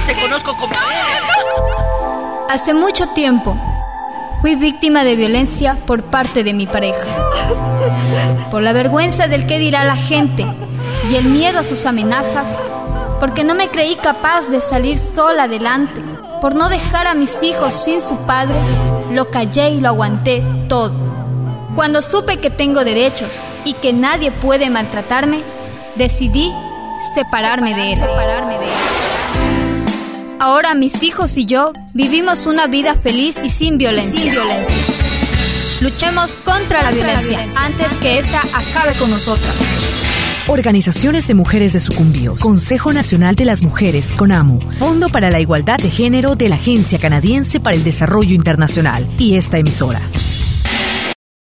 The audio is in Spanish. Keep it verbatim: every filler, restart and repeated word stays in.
te conozco como eres. Hace mucho tiempo fui víctima de violencia por parte de mi pareja. Por la vergüenza del qué dirá la gente y el miedo a sus amenazas, porque no me creí capaz de salir sola adelante, por no dejar a mis hijos sin su padre, lo callé y lo aguanté todo. Cuando supe que tengo derechos y que nadie puede maltratarme, decidí separarme de él. Ahora mis hijos y yo vivimos una vida feliz y sin violencia. Sin violencia. Luchemos contra la violencia antes que esta acabe con nosotras. Organizaciones de Mujeres de Sucumbíos, Consejo Nacional de las Mujeres, CONAMU, Fondo para la Igualdad de Género de la Agencia Canadiense para el Desarrollo Internacional y esta emisora.